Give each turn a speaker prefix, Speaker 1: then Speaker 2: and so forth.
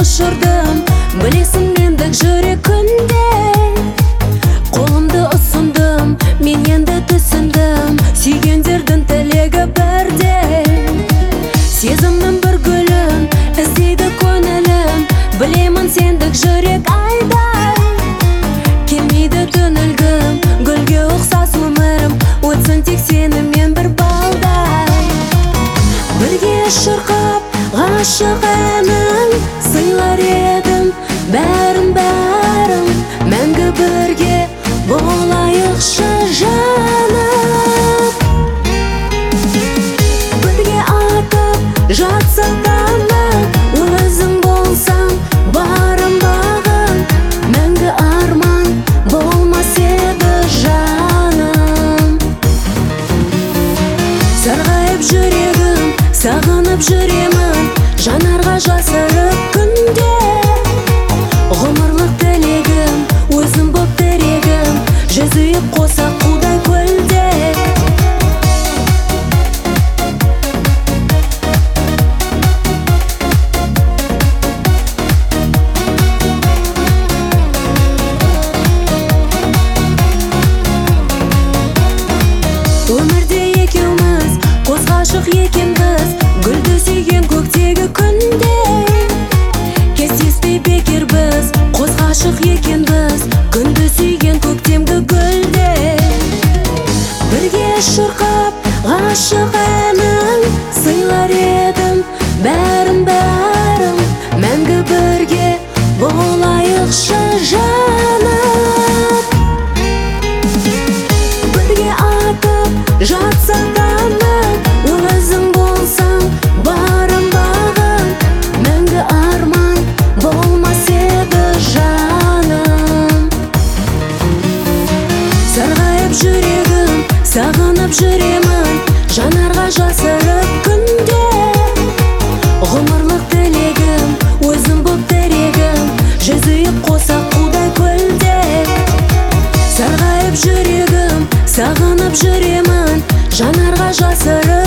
Speaker 1: ұшырдым, білесің мендік жүрек күнде. Қолымды ұсындым, мен енді түсіндім, сүйгендердің тілегі бірде. Сезімнің бір гүлін іздейді көңілім, білемін сендік жүрек айдай. Келмейді түнілгім, гүлге ұқсас өмірім, өтсін тек сенімен бір балдай. Бірге шырқап ғашық әнін сыйлар едім, бәрін мәңгі бірге болайықшы жаным. Бірге атып жатсақ таңнан, өзің болсаң барым бағым, мәңгі арман болмас еді жаным. Сарғайып жүрегім, сағынып жүремін, жанарға жасырып күнде. Ғұмырлық тілегім, өзім боп тірегім, жүзейіп қоса қудай көлде. Өмірде екеуміз қос ғашық екенбіз, гүлді сүйген көктегі күнде. Кездеспей бекер біз, қос ғашық екенбіз, күнді сүйген көктемгі гүлде. Бірге шырқап ғашық әнін сыйлар едім, бәрін мәңгі бірге болайықшы жаным. Бірге атып жатсақ таңнан, өзің болсаң барым бағым, мәңгі арман болмас еді жаным. Сарғайып жүрегім, сағынып жүремін, жанарға жасырып күнде. Ғұмырлық тілегім, өзім боп тірегім, жүзейіп қоса қудай көлде. Сарғайып жүрегім, сағынып жүремін, жанарға жасырып